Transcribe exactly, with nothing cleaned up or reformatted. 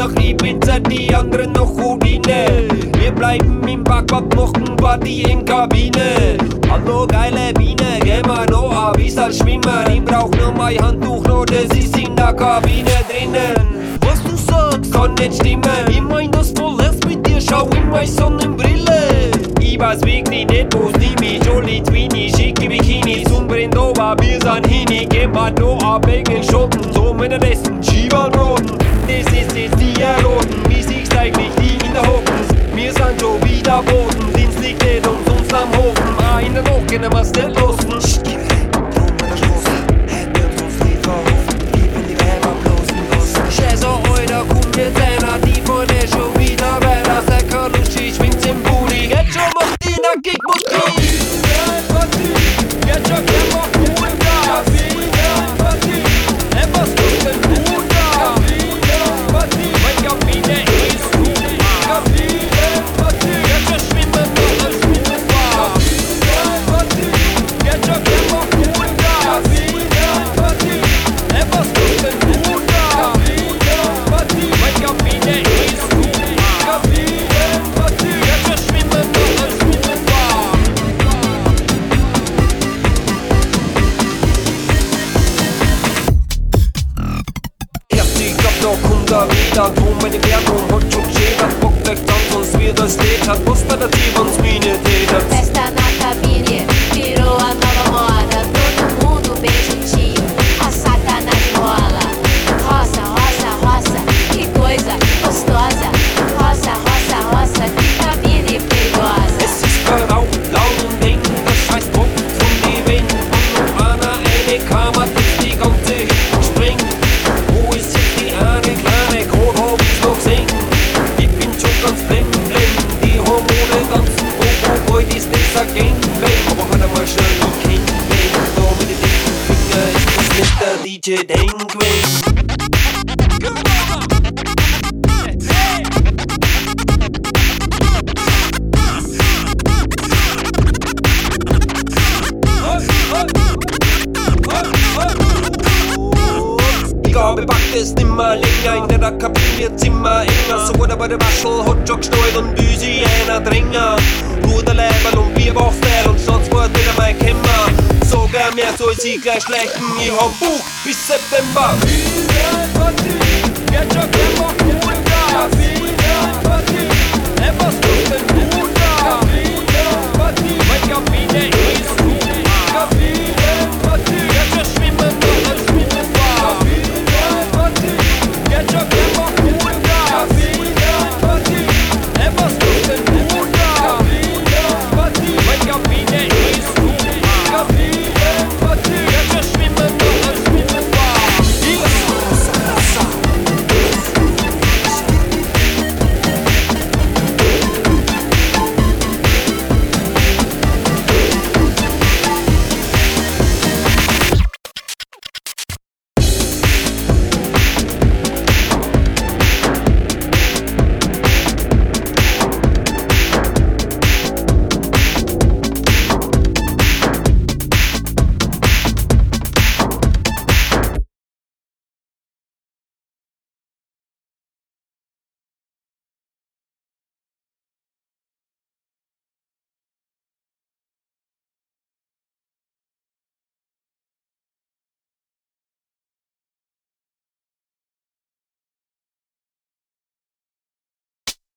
nach Ibiza, die anderen nach Udine. Wir bleiben im Parkplatz, machen Party in Kabine. Hallo geile Biene, geh mal noch an, wie soll schwimmen? Ich brauch nur mein Handtuch, noch das ist in der Kabine drinnen. Was du sagst, kann nicht stimmen. Ich mein das voll ernst mit dir, schau in meine Sonnenbrille. Ich weiß wirklich nicht, wo's nimm ich. Jolly Tweenie, schicke Bikinis, umbrennt over, wir sind hini. Geh mal noch ab, Engel Schotten, so mit der besten Schiebernroten. Das ist jetzt die Eroten, wie sich's eigentlich die in der Hockens. Wir sind schon wieder Boden, Dienst liegt nicht umsonst am Hofen. Ah, in der Nacht können wir's nicht losen. Psst, gib her, drum in der Straße, hätten wir uns nicht verrufen. Gib die Weiber bloß in Gossen. Scheiße, Alter, kommt jetzt einer, die von der schon wieder weiter. Sei kein lustig, schwingt's im Booty. Jetzt schon macht die nackig Musik. Jetzt schon gern mal runter. Etwas tut den Bruder. Mein Kabine ist gut. Jetzt schon schwimmen noch als Rufer. Jetzt schon gern mal runter. Etwas tut den Bruder. Mein Kabine ist gut. Jetzt schon schwimmen noch als Rufer. Erst ich glaub noch hundert Meter, drum meine Bergung hat schon geschädert. Bockt euch dann, sonst wird das Lied hat. Was da der Team uns Mine tätet. Festa na cabine, virou a nova moda. Todo mundo bem juntinho, a sacanagem rola. Roça, roça, roça, que coisa gostosa. Roça, roça, roça, que cabine perigosa. Es ist verraucht, laut und eng, der Scheiß tropft von die Wände. Und noch einer eine Kammer, bis die ganze Hütte springt. Wo ist jetzt die eine kleine, grad hab ich's noch gesehen. Ich bin schon ganz blend, blend, die Hormone tanzen hoch, hoch, heute ist das ein Gangbang. Aber halt einmal schnell, ich kenn wen, da mit den dicken Finger ist das nicht der D J Dangwang. Die Gabel packt es nimmer länger, in der Kabine wird's immer enger. So wurde bei der Waschel, hat schon gesteuert und Büsi einer Dränger. Ruderleiberl und Bierbauchstyle und Staatswort wieder mein Kämmer. Sogar mehr soll sie gleich schleichen, ich hab Buch bis September. Jetzt schon gern mal runter. Etwas tut den Bruder. Mein Kabine